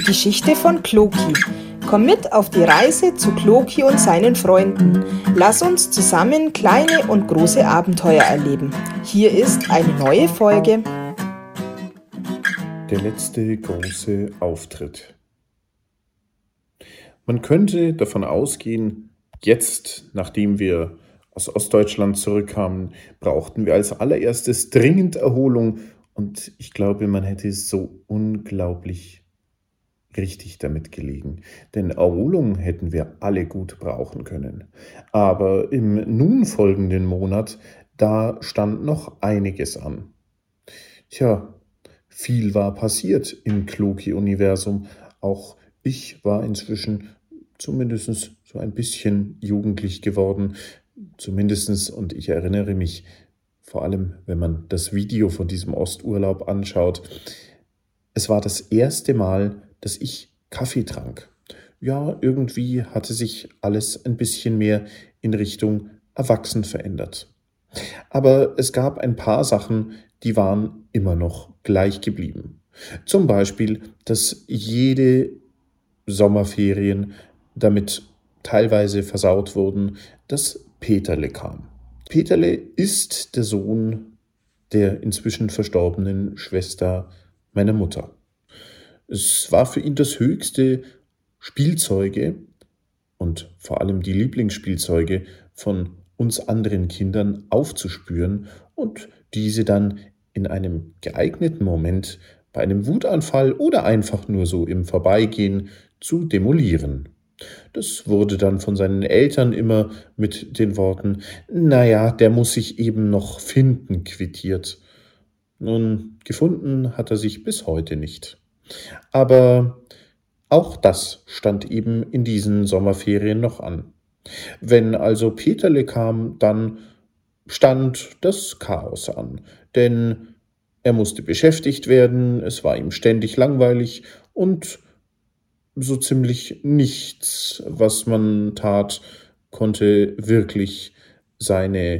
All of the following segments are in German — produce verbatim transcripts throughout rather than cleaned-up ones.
Geschichte von Kloki. Komm mit auf die Reise zu Kloki und seinen Freunden. Lass uns zusammen kleine und große Abenteuer erleben. Hier ist eine neue Folge. Der letzte große Auftritt. Man könnte davon ausgehen, jetzt, nachdem wir aus Ostdeutschland zurückkamen, brauchten wir als allererstes dringend Erholung und ich glaube, man hätte so unglaublich richtig damit gelegen, denn Erholung hätten wir alle gut brauchen können. Aber im nun folgenden Monat, da stand noch einiges an. Tja, viel war passiert im Kloki-Universum. Auch ich war inzwischen zumindest so ein bisschen jugendlich geworden. Zumindest, und ich erinnere mich, vor allem wenn man das Video von diesem Osturlaub anschaut, es war das erste Mal, dass ich Kaffee trank. Ja, irgendwie hatte sich alles ein bisschen mehr in Richtung Erwachsen verändert. Aber es gab ein paar Sachen, die waren immer noch gleich geblieben. Zum Beispiel, dass jede Sommerferien damit teilweise versaut wurden, dass Peterle kam. Peterle ist der Sohn der inzwischen verstorbenen Schwester meiner Mutter. Es war für ihn das höchste Spielzeuge und vor allem die Lieblingsspielzeuge von uns anderen Kindern aufzuspüren und diese dann in einem geeigneten Moment bei einem Wutanfall oder einfach nur so im Vorbeigehen zu demolieren. Das wurde dann von seinen Eltern immer mit den Worten, naja, der muss sich eben noch finden, quittiert. Nun, gefunden hat er sich bis heute nicht. Aber auch das stand eben in diesen Sommerferien noch an. Wenn also Peterle kam, dann stand das Chaos an, denn er musste beschäftigt werden, es war ihm ständig langweilig und so ziemlich nichts, was man tat, konnte wirklich seine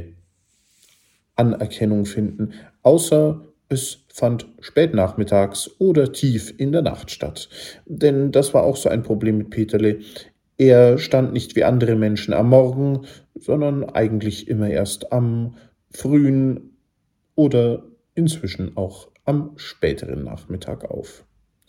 Anerkennung finden, außer es fand spätnachmittags oder tief in der Nacht statt. Denn das war auch so ein Problem mit Peterle. Er stand nicht wie andere Menschen am Morgen, sondern eigentlich immer erst am frühen oder inzwischen auch am späteren Nachmittag auf.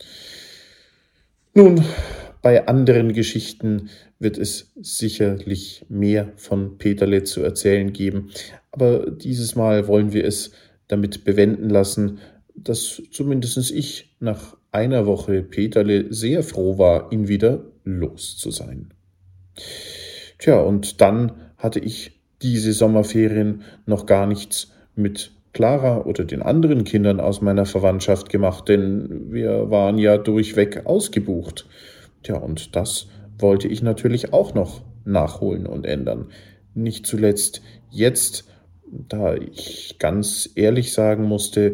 Nun, bei anderen Geschichten wird es sicherlich mehr von Peterle zu erzählen geben, aber dieses Mal wollen wir es damit bewenden lassen, dass zumindest ich nach einer Woche Peterle sehr froh war, ihn wieder los zu sein. Tja, und dann hatte ich diese Sommerferien noch gar nichts mit Clara oder den anderen Kindern aus meiner Verwandtschaft gemacht, denn wir waren ja durchweg ausgebucht. Tja, und das wollte ich natürlich auch noch nachholen und ändern. Nicht zuletzt jetzt, da ich ganz ehrlich sagen musste,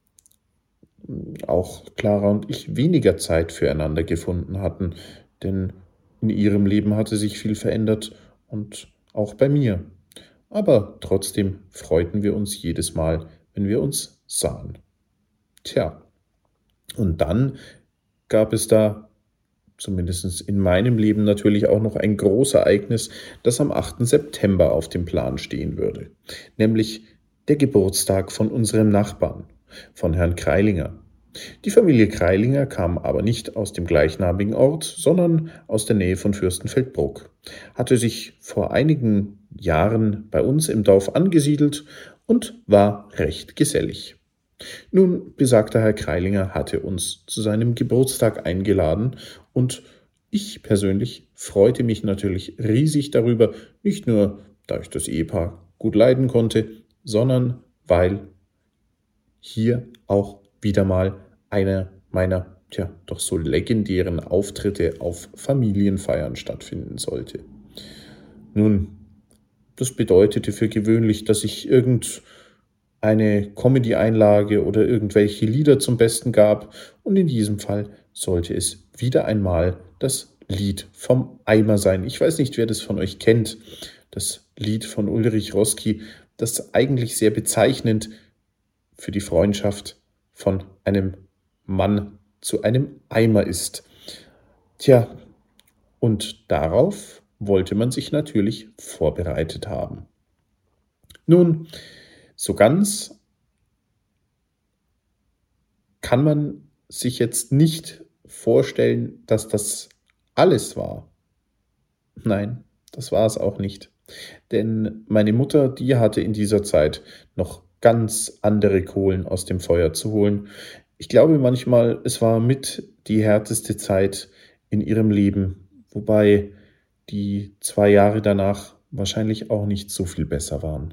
auch Clara und ich weniger Zeit füreinander gefunden hatten, denn in ihrem Leben hatte sich viel verändert und auch bei mir. Aber trotzdem freuten wir uns jedes Mal, wenn wir uns sahen. Tja, und dann gab es da, zumindest in meinem Leben natürlich auch noch ein Großereignis, das am achten September auf dem Plan stehen würde, nämlich der Geburtstag von unserem Nachbarn, von Herrn Kreilinger. Die Familie Kreilinger kam aber nicht aus dem gleichnamigen Ort, sondern aus der Nähe von Fürstenfeldbruck, hatte sich vor einigen Jahren bei uns im Dorf angesiedelt und war recht gesellig. Nun, besagter Herr Kreilinger hatte uns zu seinem Geburtstag eingeladen und ich persönlich freute mich natürlich riesig darüber, nicht nur, da ich das Ehepaar gut leiden konnte, sondern weil hier auch wieder mal einer meiner, tja, doch so legendären Auftritte auf Familienfeiern stattfinden sollte. Nun, das bedeutete für gewöhnlich, dass ich irgendeine Comedy-Einlage oder irgendwelche Lieder zum Besten gab und in diesem Fall sollte es wieder einmal das Lied vom Eimer sein. Ich weiß nicht, wer das von euch kennt, das Lied von Ulrich Roski, das eigentlich sehr bezeichnend für die Freundschaft von einem Mann zu einem Eimer ist. Tja, und darauf wollte man sich natürlich vorbereitet haben. Nun, so ganz kann man sich jetzt nicht vorstellen, dass das alles war. Nein, das war es auch nicht. Denn meine Mutter, die hatte in dieser Zeit noch ganz andere Kohlen aus dem Feuer zu holen. Ich glaube manchmal, es war mit die härteste Zeit in ihrem Leben, wobei die zwei Jahre danach wahrscheinlich auch nicht so viel besser waren.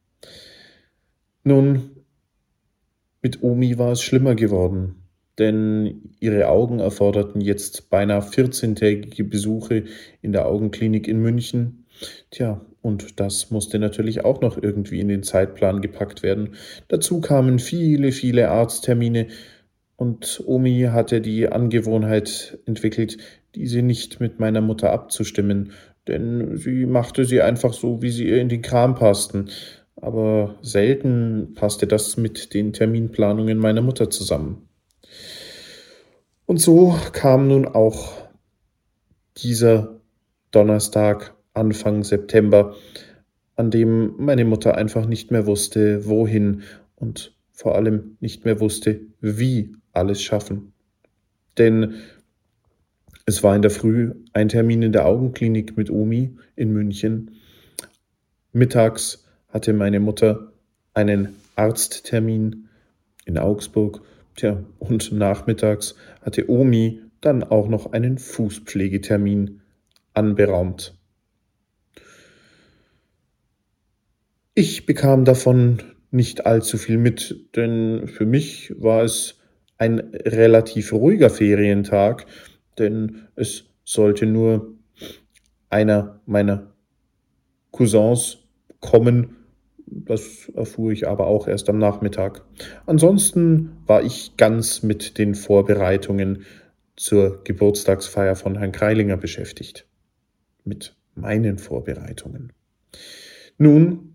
Nun, mit Omi war es schlimmer geworden, denn ihre Augen erforderten jetzt beinahe vierzehntägige Besuche in der Augenklinik in München. Tja, und das musste natürlich auch noch irgendwie in den Zeitplan gepackt werden. Dazu kamen viele, viele Arzttermine und Omi hatte die Angewohnheit entwickelt, diese nicht mit meiner Mutter abzustimmen, denn sie machte sie einfach so, wie sie ihr in den Kram passten. Aber selten passte das mit den Terminplanungen meiner Mutter zusammen. Und so kam nun auch dieser Donnerstag, Anfang September, an dem meine Mutter einfach nicht mehr wusste, wohin und vor allem nicht mehr wusste, wie alles schaffen. Denn es war in der Früh ein Termin in der Augenklinik mit Omi in München. Mittags hatte meine Mutter einen Arzttermin in Augsburg. Tja, und nachmittags hatte Omi dann auch noch einen Fußpflegetermin anberaumt. Ich bekam davon nicht allzu viel mit, denn für mich war es ein relativ ruhiger Ferientag, denn es sollte nur einer meiner Cousins kommen. Das erfuhr ich aber auch erst am Nachmittag. Ansonsten war ich ganz mit den Vorbereitungen zur Geburtstagsfeier von Herrn Kreilinger beschäftigt. Mit meinen Vorbereitungen. Nun,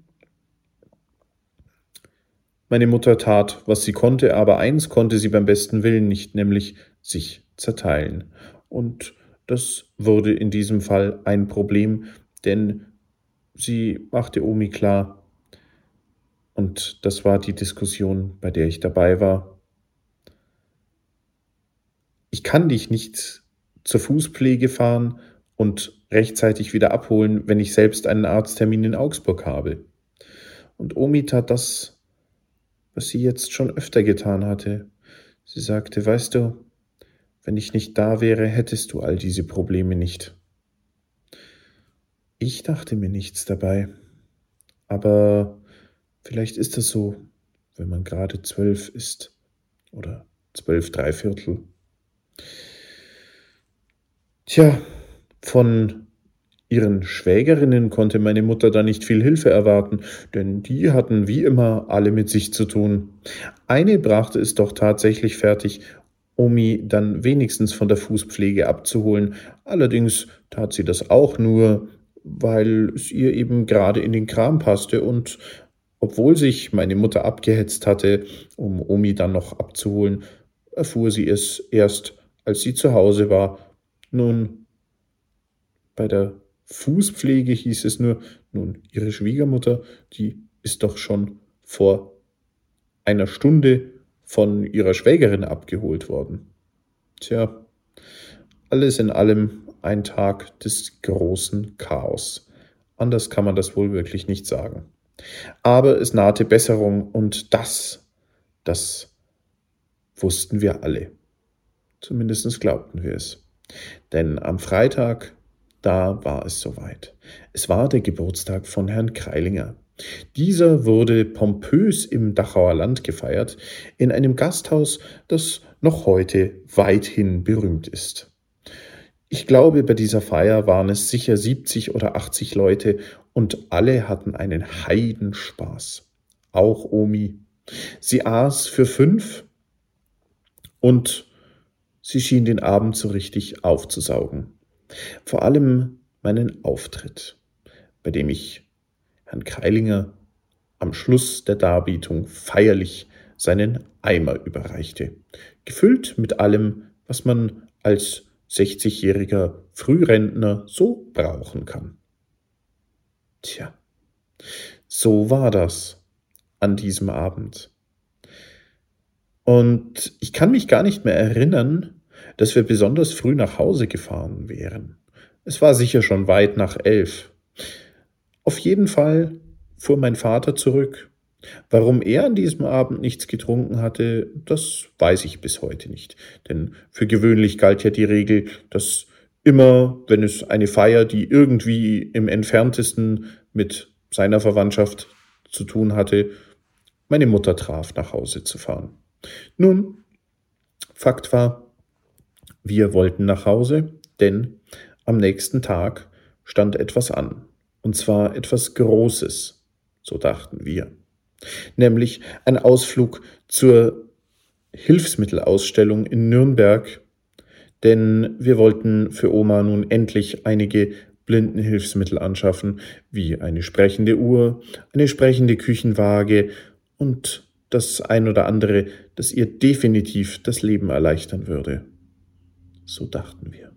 meine Mutter tat, was sie konnte, aber eins konnte sie beim besten Willen nicht, nämlich sich zerteilen. Und das wurde in diesem Fall ein Problem, denn sie machte Omi klar, und das war die Diskussion, bei der ich dabei war: Ich kann dich nicht zur Fußpflege fahren und rechtzeitig wieder abholen, wenn ich selbst einen Arzttermin in Augsburg habe. Und Omi tat das, was sie jetzt schon öfter getan hatte. Sie sagte: Weißt du, wenn ich nicht da wäre, hättest du all diese Probleme nicht. Ich dachte mir nichts dabei. Aber vielleicht ist es so, wenn man gerade zwölf ist oder zwölf, drei Viertel. Tja, von ihren Schwägerinnen konnte meine Mutter da nicht viel Hilfe erwarten, denn die hatten wie immer alle mit sich zu tun. Eine brachte es doch tatsächlich fertig, Omi dann wenigstens von der Fußpflege abzuholen. Allerdings tat sie das auch nur, weil es ihr eben gerade in den Kram passte, und obwohl sich meine Mutter abgehetzt hatte, um Omi dann noch abzuholen, erfuhr sie es erst, als sie zu Hause war. Nun, bei der Fußpflege hieß es nur, nun, ihre Schwiegermutter, die ist doch schon vor einer Stunde von ihrer Schwägerin abgeholt worden. Tja, alles in allem ein Tag des großen Chaos. Anders kann man das wohl wirklich nicht sagen. Aber es nahte Besserung, und das, das wussten wir alle. Zumindest glaubten wir es. Denn am Freitag, da war es soweit. Es war der Geburtstag von Herrn Kreilinger. Dieser wurde pompös im Dachauer Land gefeiert, in einem Gasthaus, das noch heute weithin berühmt ist. Ich glaube, bei dieser Feier waren es sicher siebzig oder achtzig Leute, und alle hatten einen Heidenspaß. Auch Omi. Sie aß für fünf und sie schien den Abend so richtig aufzusaugen. Vor allem meinen Auftritt, bei dem ich Herrn Kreilinger am Schluss der Darbietung feierlich seinen Eimer überreichte, gefüllt mit allem, was man als sechzigjähriger Frührentner so brauchen kann. Tja, so war das an diesem Abend. Und ich kann mich gar nicht mehr erinnern, dass wir besonders früh nach Hause gefahren wären. Es war sicher schon weit nach elf. Auf jeden Fall fuhr mein Vater zurück. Warum er an diesem Abend nichts getrunken hatte, das weiß ich bis heute nicht. Denn für gewöhnlich galt ja die Regel, dass immer, wenn es eine Feier, die irgendwie im entferntesten mit seiner Verwandtschaft zu tun hatte, meine Mutter traf, nach Hause zu fahren. Nun, Fakt war, wir wollten nach Hause, denn am nächsten Tag stand etwas an. Und zwar etwas Großes, so dachten wir. Nämlich ein Ausflug zur Hilfsmittelausstellung in Nürnberg, denn wir wollten für Oma nun endlich einige Blindenhilfsmittel anschaffen, wie eine sprechende Uhr, eine sprechende Küchenwaage und das ein oder andere, das ihr definitiv das Leben erleichtern würde. So dachten wir.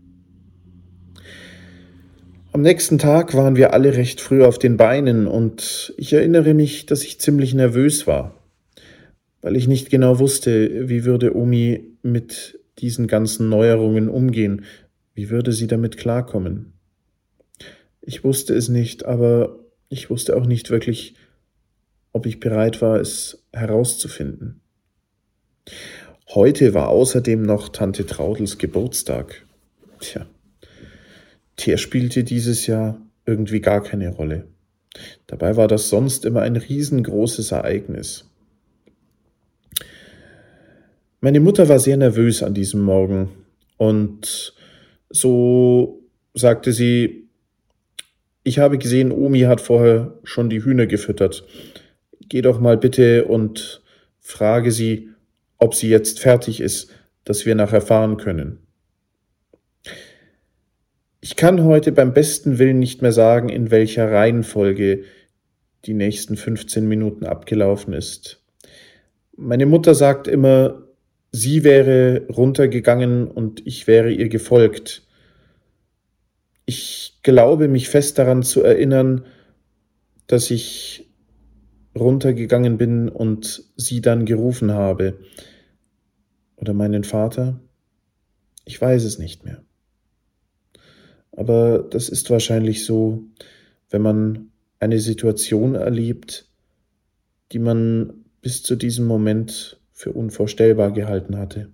Am nächsten Tag waren wir alle recht früh auf den Beinen und ich erinnere mich, dass ich ziemlich nervös war, weil ich nicht genau wusste, wie würde Omi mit diesen ganzen Neuerungen umgehen, wie würde sie damit klarkommen. Ich wusste es nicht, aber ich wusste auch nicht wirklich, ob ich bereit war, es herauszufinden. Heute war außerdem noch Tante Traudels Geburtstag. Tja. Der spielte dieses Jahr irgendwie gar keine Rolle. Dabei war das sonst immer ein riesengroßes Ereignis. Meine Mutter war sehr nervös an diesem Morgen und so sagte sie, ich habe gesehen, Omi hat vorher schon die Hühner gefüttert. Geh doch mal bitte und frage sie, ob sie jetzt fertig ist, dass wir nachher fahren können. Ich kann heute beim besten Willen nicht mehr sagen, in welcher Reihenfolge die nächsten fünfzehn Minuten abgelaufen ist. Meine Mutter sagt immer, sie wäre runtergegangen und ich wäre ihr gefolgt. Ich glaube, mich fest daran zu erinnern, dass ich runtergegangen bin und sie dann gerufen habe. Oder meinen Vater? Ich weiß es nicht mehr. Aber das ist wahrscheinlich so, wenn man eine Situation erlebt, die man bis zu diesem Moment für unvorstellbar gehalten hatte.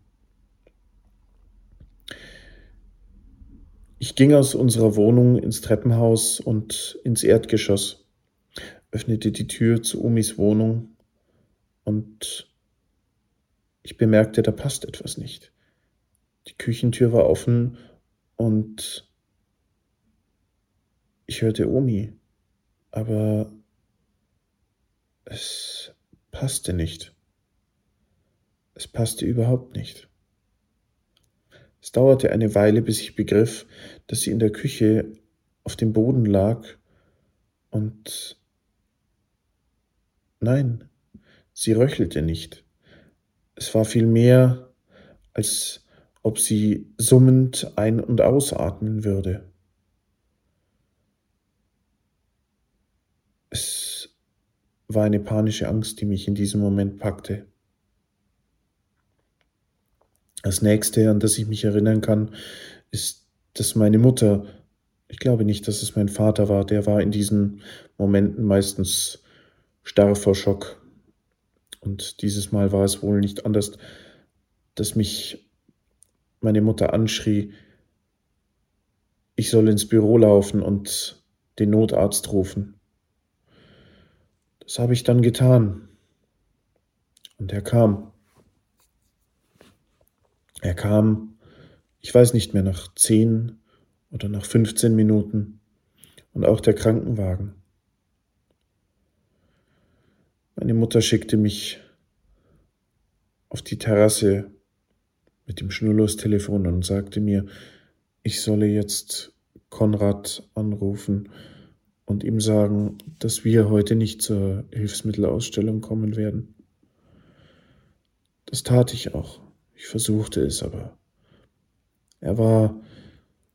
Ich ging aus unserer Wohnung ins Treppenhaus und ins Erdgeschoss, öffnete die Tür zu Omis Wohnung und ich bemerkte, da passt etwas nicht. Die Küchentür war offen und ich hörte Omi, aber es passte nicht. Es passte überhaupt nicht. Es dauerte eine Weile, bis ich begriff, dass sie in der Küche auf dem Boden lag und nein, sie röchelte nicht. Es war vielmehr, als ob sie summend ein- und ausatmen würde. Es war eine panische Angst, die mich in diesem Moment packte. Das Nächste, an das ich mich erinnern kann, ist, dass meine Mutter, ich glaube nicht, dass es mein Vater war, der war in diesen Momenten meistens starr vor Schock. Und dieses Mal war es wohl nicht anders, dass mich meine Mutter anschrie, ich soll ins Büro laufen und den Notarzt rufen. Das habe ich dann getan. Und er kam. Er kam, ich weiß nicht mehr, nach zehn oder nach fünfzehn Minuten und auch der Krankenwagen. Meine Mutter schickte mich auf die Terrasse mit dem Schnurlostelefon und sagte mir, ich solle jetzt Konrad anrufen und ihm sagen, dass wir heute nicht zur Hilfsmittelausstellung kommen werden. Das tat ich auch. Ich versuchte es, aber er war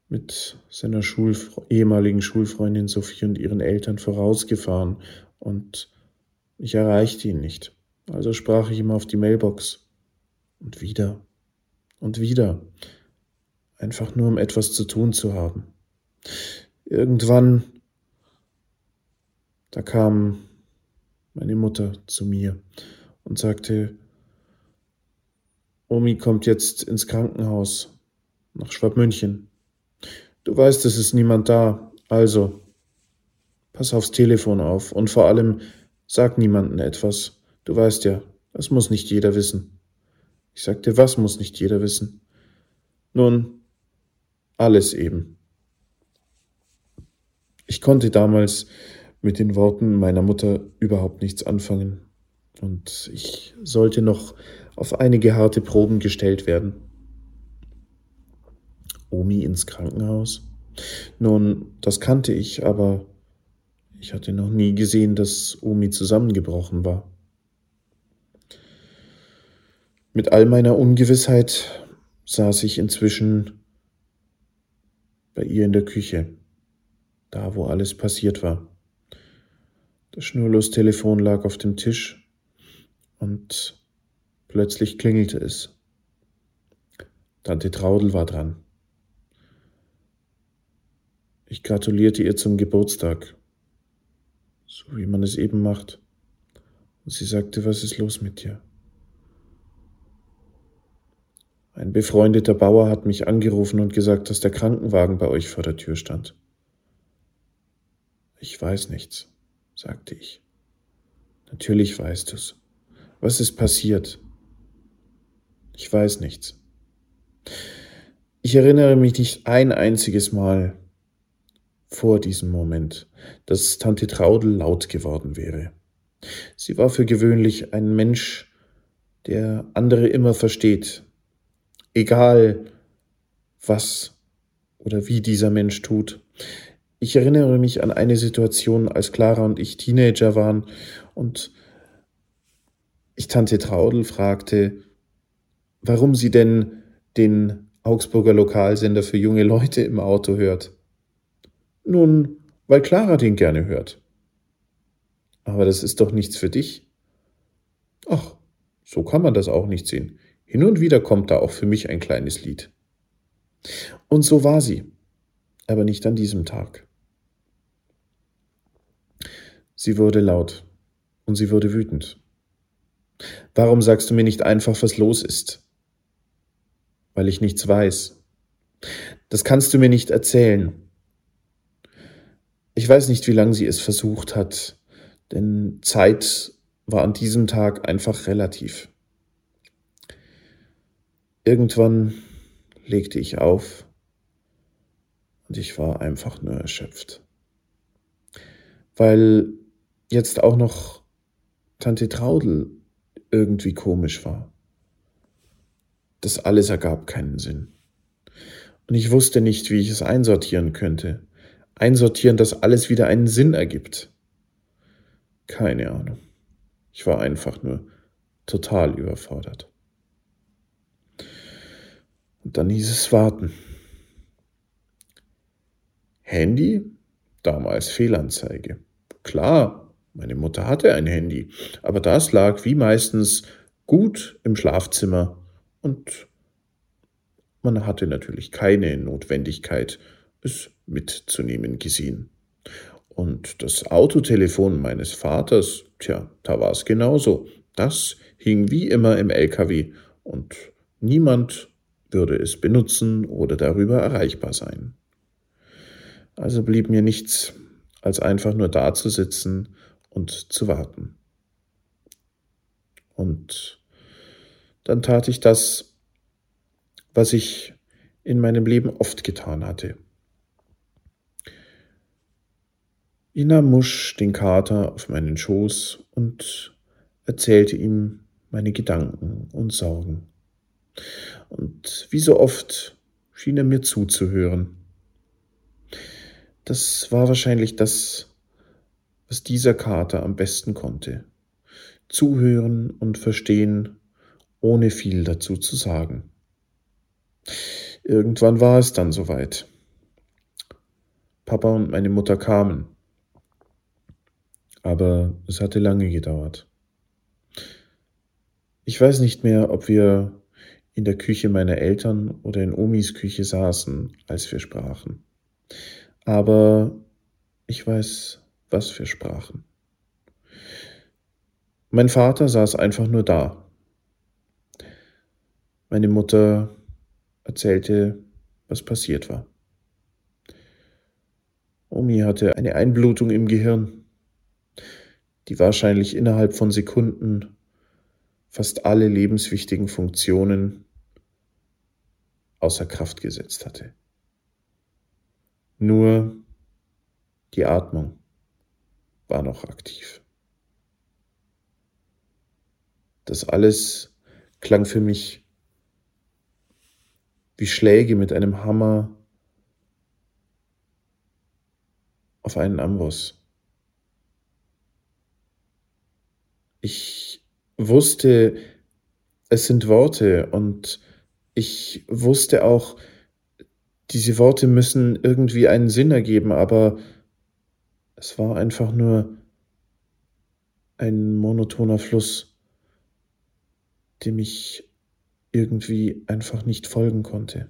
mit seiner Schulfre- ehemaligen Schulfreundin Sophie und ihren Eltern vorausgefahren und ich erreichte ihn nicht. Also sprach ich ihm auf die Mailbox und wieder und wieder, einfach nur um etwas zu tun zu haben. Irgendwann, da kam meine Mutter zu mir und sagte, Omi kommt jetzt ins Krankenhaus nach Schwabmünchen. Du weißt, es ist niemand da, also pass aufs Telefon auf und vor allem sag niemandem etwas. Du weißt ja, das muss nicht jeder wissen. Ich sagte, was muss nicht jeder wissen? Nun, alles eben. Ich konnte damals mit den Worten meiner Mutter überhaupt nichts anfangen und ich sollte noch auf einige harte Proben gestellt werden. Omi ins Krankenhaus? Nun, das kannte ich, aber ich hatte noch nie gesehen, dass Omi zusammengebrochen war. Mit all meiner Ungewissheit saß ich inzwischen bei ihr in der Küche, da wo alles passiert war. Das Schnurlostelefon lag auf dem Tisch und plötzlich klingelte es. Tante Traudel war dran. Ich gratulierte ihr zum Geburtstag, so wie man es eben macht. Und sie sagte, was ist los mit dir? Ein befreundeter Bauer hat mich angerufen und gesagt, dass der Krankenwagen bei euch vor der Tür stand. Ich weiß nichts, sagte ich. Natürlich weißt du's. Was ist passiert? Ich weiß nichts. Ich erinnere mich nicht ein einziges Mal vor diesem Moment, dass Tante Traudel laut geworden wäre. Sie war für gewöhnlich ein Mensch, der andere immer versteht, egal was oder wie dieser Mensch tut. Ich erinnere mich an eine Situation, als Clara und ich Teenager waren und ich Tante Traudel fragte, warum sie denn den Augsburger Lokalsender für junge Leute im Auto hört. Nun, weil Clara den gerne hört. Aber das ist doch nichts für dich. Ach, so kann man das auch nicht sehen. Hin und wieder kommt da auch für mich ein kleines Lied. Und so war sie, aber nicht an diesem Tag. Sie wurde laut und sie wurde wütend. Warum sagst du mir nicht einfach, was los ist? Weil ich nichts weiß. Das kannst du mir nicht erzählen. Ich weiß nicht, wie lange sie es versucht hat, denn Zeit war an diesem Tag einfach relativ. Irgendwann legte ich auf und ich war einfach nur erschöpft. Weil jetzt auch noch Tante Traudel irgendwie komisch war. Das alles ergab keinen Sinn. Und ich wusste nicht, wie ich es einsortieren könnte. Einsortieren, dass alles wieder einen Sinn ergibt. Keine Ahnung. Ich war einfach nur total überfordert. Und dann hieß es warten. Handy? Damals Fehlanzeige. Klar, meine Mutter hatte ein Handy, aber das lag wie meistens gut im Schlafzimmer und man hatte natürlich keine Notwendigkeit, es mitzunehmen gesehen. Und das Autotelefon meines Vaters, tja, da war es genauso. Das hing wie immer im L K W und niemand würde es benutzen oder darüber erreichbar sein. Also blieb mir nichts, als einfach nur dazusitzen und zu warten. Und dann tat ich das, was ich in meinem Leben oft getan hatte. Ich nahm Musch, den Kater, auf meinen Schoß und erzählte ihm meine Gedanken und Sorgen. Und wie so oft schien er mir zuzuhören. Das war wahrscheinlich das, was dieser Kater am besten konnte. Zuhören und verstehen, ohne viel dazu zu sagen. Irgendwann war es dann soweit. Papa und meine Mutter kamen. Aber es hatte lange gedauert. Ich weiß nicht mehr, ob wir in der Küche meiner Eltern oder in Omis Küche saßen, als wir sprachen. Aber ich weiß, was wir sprachen. Mein Vater saß einfach nur da. Meine Mutter erzählte, was passiert war. Omi hatte eine Einblutung im Gehirn, die wahrscheinlich innerhalb von Sekunden fast alle lebenswichtigen Funktionen außer Kraft gesetzt hatte. Nur die Atmung war noch aktiv. Das alles klang für mich wie Schläge mit einem Hammer auf einen Amboss. Ich wusste, es sind Worte und ich wusste auch, diese Worte müssen irgendwie einen Sinn ergeben, aber es war einfach nur ein monotoner Fluss, dem ich irgendwie einfach nicht folgen konnte.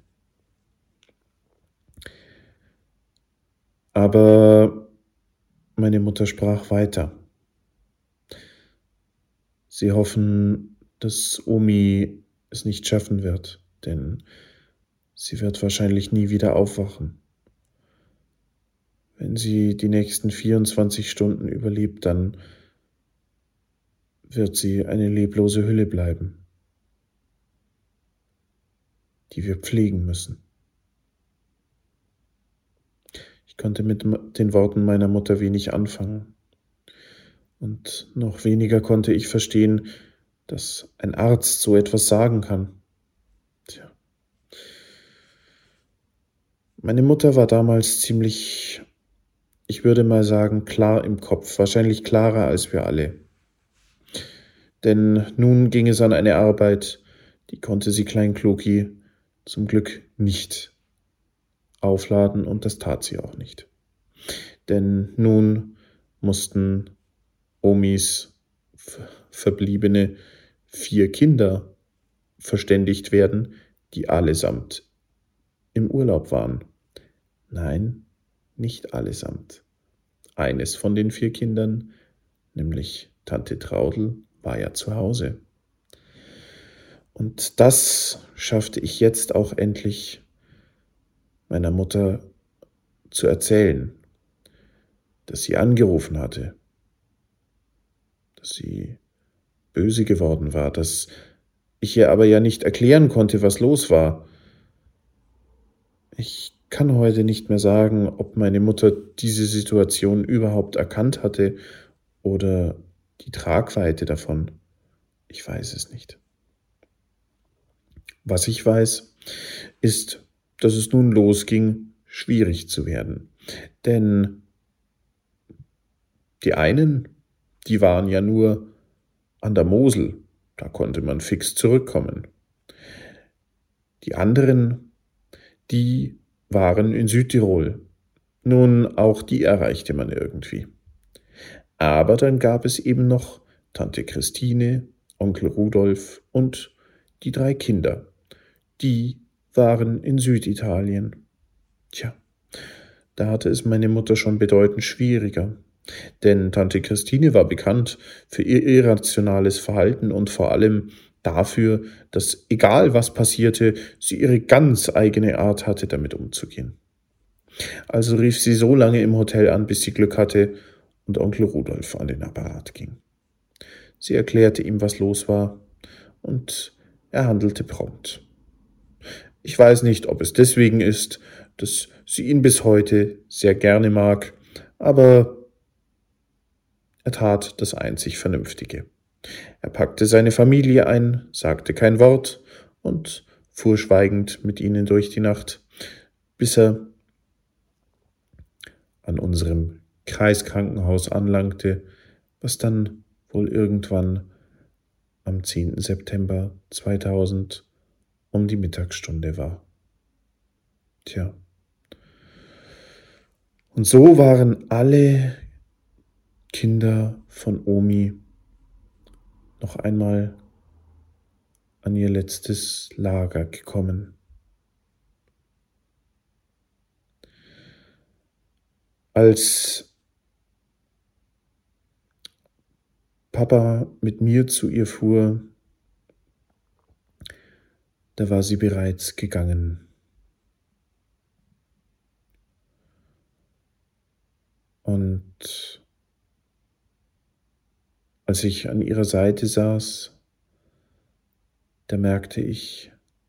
Aber meine Mutter sprach weiter. Sie hoffen, dass Omi es nicht schaffen wird, denn sie wird wahrscheinlich nie wieder aufwachen. Wenn sie die nächsten vierundzwanzig Stunden überlebt, dann wird sie eine leblose Hülle bleiben, die wir pflegen müssen. Ich konnte mit den Worten meiner Mutter wenig anfangen. Und noch weniger konnte ich verstehen, dass ein Arzt so etwas sagen kann. Tja. Meine Mutter war damals ziemlich, ich würde mal sagen, klar im Kopf, wahrscheinlich klarer als wir alle. Denn nun ging es an eine Arbeit, die konnte sie Klein Kloki zum Glück nicht aufladen und das tat sie auch nicht. Denn nun mussten Omis verbliebene vier Kinder verständigt werden, die allesamt im Urlaub waren. Nein, nicht allesamt. Eines von den vier Kindern, nämlich Tante Traudl, war ja zu Hause. Und das schaffte ich jetzt auch endlich meiner Mutter zu erzählen, dass sie angerufen hatte, dass sie böse geworden war, dass ich ihr aber ja nicht erklären konnte, was los war. Ich kann heute nicht mehr sagen, ob meine Mutter diese Situation überhaupt erkannt hatte oder die Tragweite davon. Ich weiß es nicht. Was ich weiß, ist, dass es nun losging, schwierig zu werden. Denn die einen, die waren ja nur an der Mosel, da konnte man fix zurückkommen. Die anderen, die waren in Südtirol. Nun, auch die erreichte man irgendwie. Aber dann gab es eben noch Tante Christine, Onkel Rudolf und die drei Kinder. Die waren in Süditalien. Tja, da hatte es meine Mutter schon bedeutend schwieriger. Denn Tante Christine war bekannt für ihr irrationales Verhalten und vor allem dafür, dass egal was passierte, sie ihre ganz eigene Art hatte, damit umzugehen. Also rief sie so lange im Hotel an, bis sie Glück hatte und Onkel Rudolf an den Apparat ging. Sie erklärte ihm, was los war, und er handelte prompt. Ich weiß nicht, ob es deswegen ist, dass sie ihn bis heute sehr gerne mag, aber er tat das einzig Vernünftige. Er packte seine Familie ein, sagte kein Wort und fuhr schweigend mit ihnen durch die Nacht, bis er an unserem Kreiskrankenhaus anlangte, was dann wohl irgendwann am zehnten September zweitausend um die Mittagsstunde war. Tja. Und so waren alle Kinder von Omi noch einmal an ihr letztes Lager gekommen. Als Papa mit mir zu ihr fuhr, da war sie bereits gegangen. Und als ich an ihrer Seite saß, da merkte ich,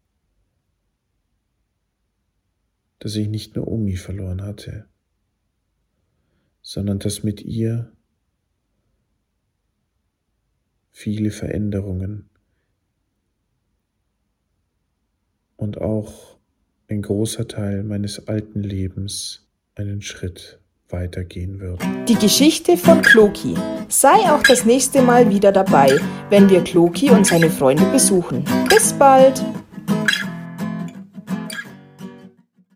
dass ich nicht nur Omi verloren hatte, sondern dass mit ihr viele Veränderungen und auch ein großer Teil meines alten Lebens einen Schritt weitergehen würden. Die Geschichte von Kloki. Sei auch das nächste Mal wieder dabei, wenn wir Kloki und seine Freunde besuchen. Bis bald!